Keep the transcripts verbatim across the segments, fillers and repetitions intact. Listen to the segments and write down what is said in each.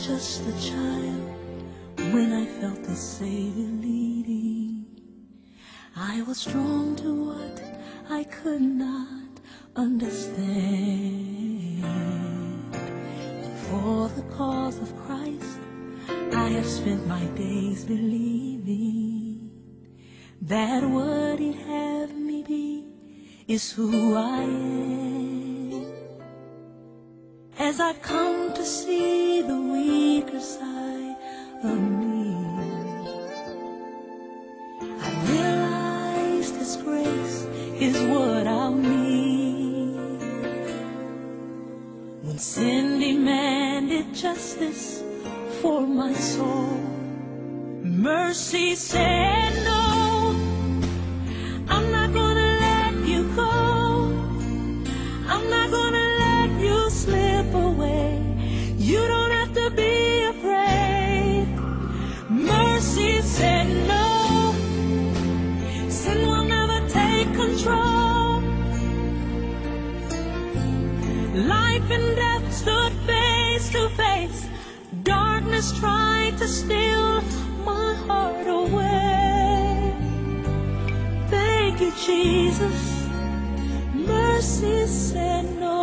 just a child when I felt the Savior leading. I was drawn to what I could not understand. And for the cause of Christ, I have spent my days believing that what He'd have me be is who I am. As I've come to see the weaker side of me, I realized His grace is what I'll need. When sin demanded justice for my soul, mercy said no. I'm not gonna let you go. I'm not gonna let you slip away. You don't have to be afraid. Mercy said no. Sin will never take control. Life and death stood face to face. Darkness tried to steal my heart away. Thank you, Jesus. Mercy said no.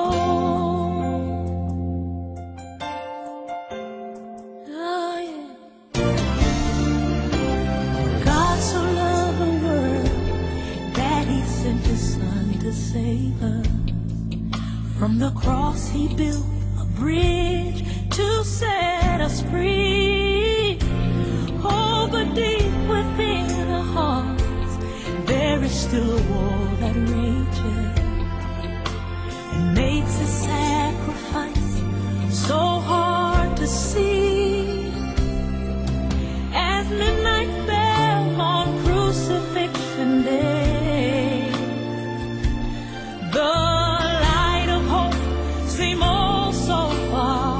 Oh, yeah. God so loved the world that He sent His Son to save us. From the cross He built a bridge to set us free. Oh, but deep within our hearts there is still a war that rages. It makes a sacrifice so hard to see. As midnight fell on crucifixion day, the light of hope seemed oh so far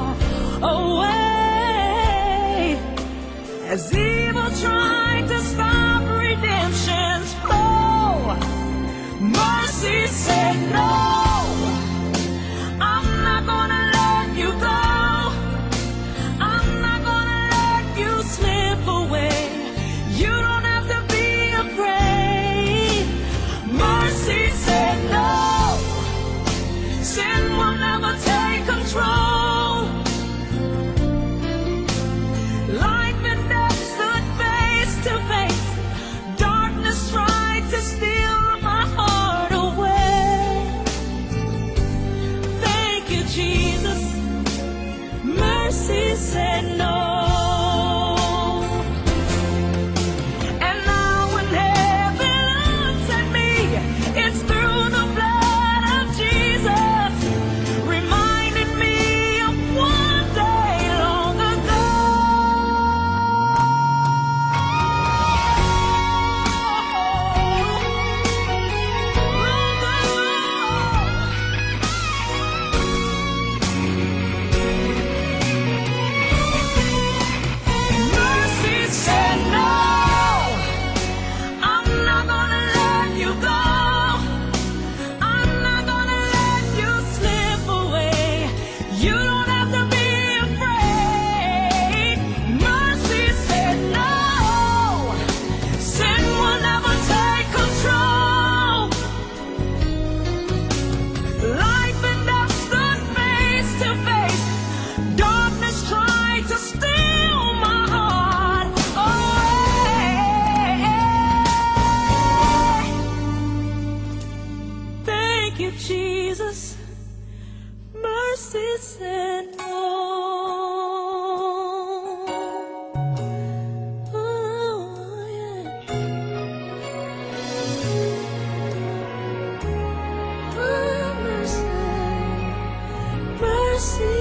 away. As evil tried to stop redemption's flow, mercy said no. I'm not gonna let you go. I'm not gonna let you slip away. You don't have to be afraid. Mercy said no. Sin will never take control. Life and death stood face to face. Darkness tried to steal my heart away. Thank you, Jesus. Mercy said no. And now when heaven looks at me, it's through the blood of Jesus, reminding me of one day long ago. Mercy said no. I'm not gonna let you go. I'm not gonna let you slip away. You don't have to be afraid. Mercy said no. Sin will never take control. Life and death stood face to face. Darkness tried to steal my heart away. Thank you, Jesus. Mercy said no. Oh, yeah. Oh, mercy, mercy